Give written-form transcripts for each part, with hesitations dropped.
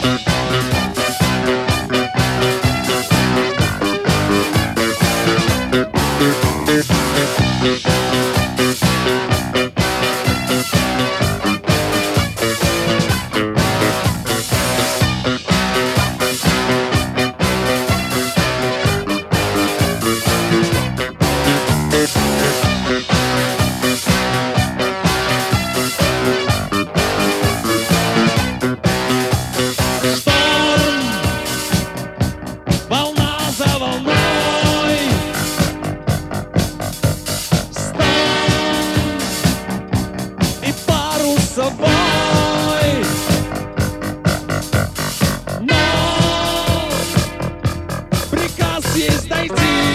Есть найти.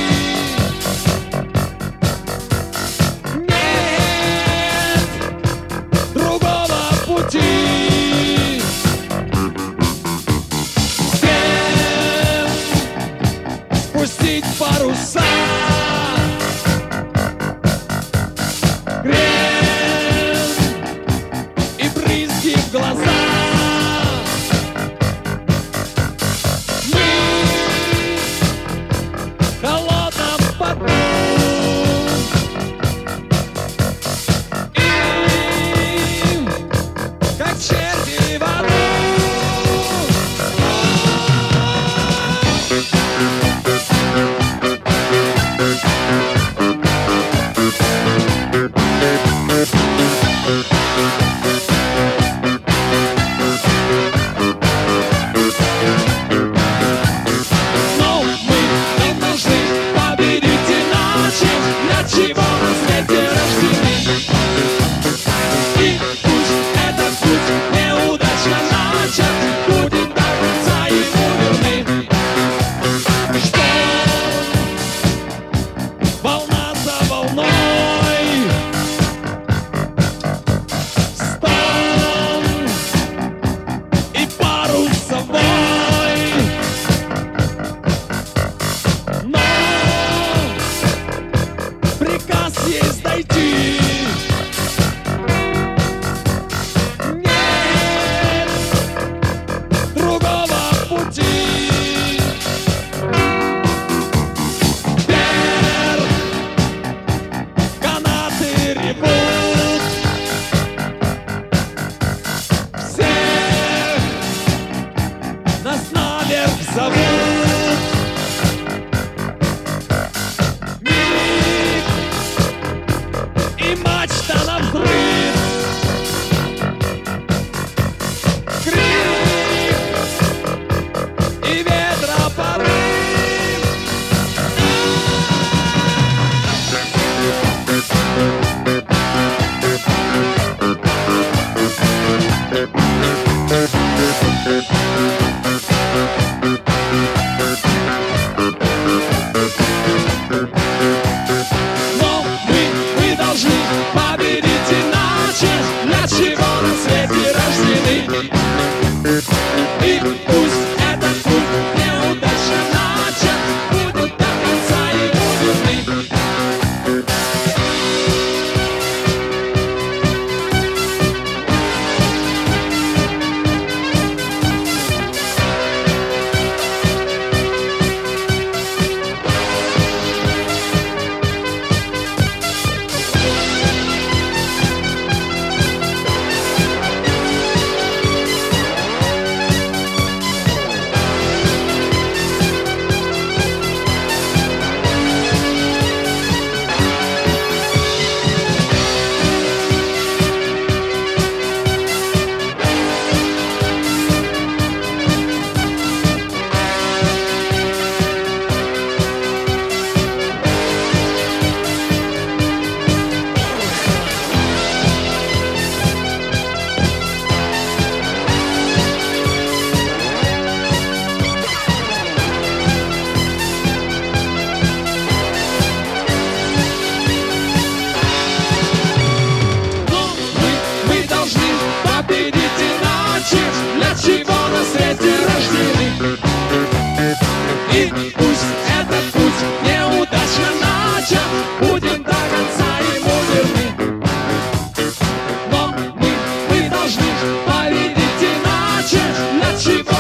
Нет другого пути. Всем спустить паруса. Крем и брызги в глаза. Есть найти. Нет другого пути. Вверх канаты ревут. Всех нас наверх зовут. Мачта на взрыв. Крик и ветропорыв. И пусть этот путь неудачно начат, будет до конца ему верны. И пусть этот путь неудачно начат, будем до конца ему верны. Но мы должны поверить иначе, для чего